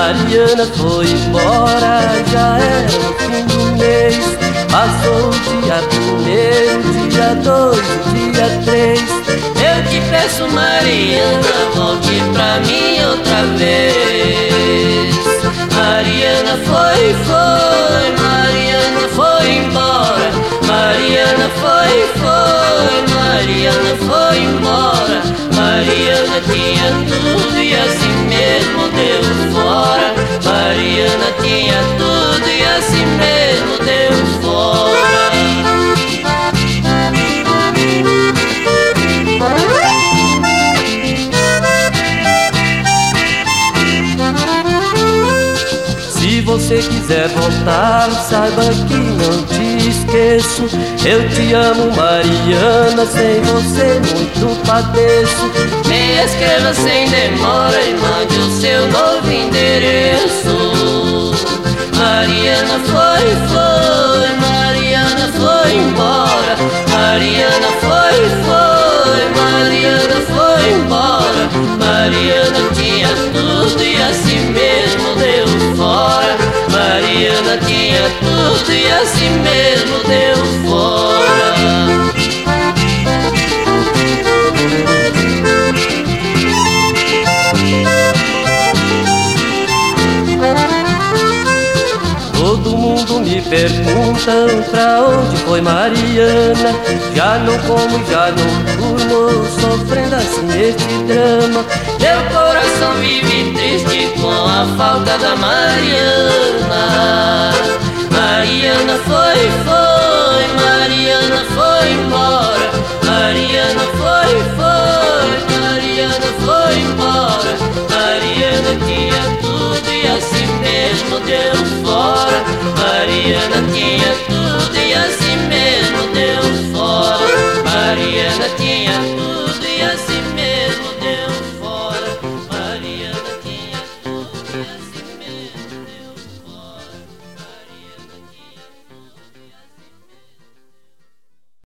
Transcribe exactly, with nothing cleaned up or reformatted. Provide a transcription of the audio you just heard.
Mariana foi embora, já era o fim do mês. Passou o dia primeiro, dia dois, dia três. Eu te peço, Mariana, volte pra mim outra vez. Mariana foi, foi, Mariana foi embora. Mariana foi, foi, Mariana foi embora. Mariana tinha tudo e assim mesmo deu fora. Mariana tinha tudo e assim mesmo deu fora. Se você quiser voltar, saiba que não te esqueço. Eu te amo, Mariana, sem você muito padeço. Me escreva sem demora e mande o seu novo endereço. Mariana foi, foi, Mariana foi embora. Mariana foi, foi, Mariana foi embora. Mariana tinha tudo e assim mesmo deu fora. Mariana tinha tudo e assim mesmo deu fora. Todo mundo me pergunta pra onde foi Mariana. Já não como, já não durmo, sofrendo assim este drama. Meu coração vive triste com a falta da Mariana. Mariana foi, foi, Mariana foi embora. Mariana foi, foi, Mariana foi embora. Mariana tinha tudo e assim mesmo deu fora. Mariana tinha tudo e assim mesmo deu fora. Mariana tinha tudo e assim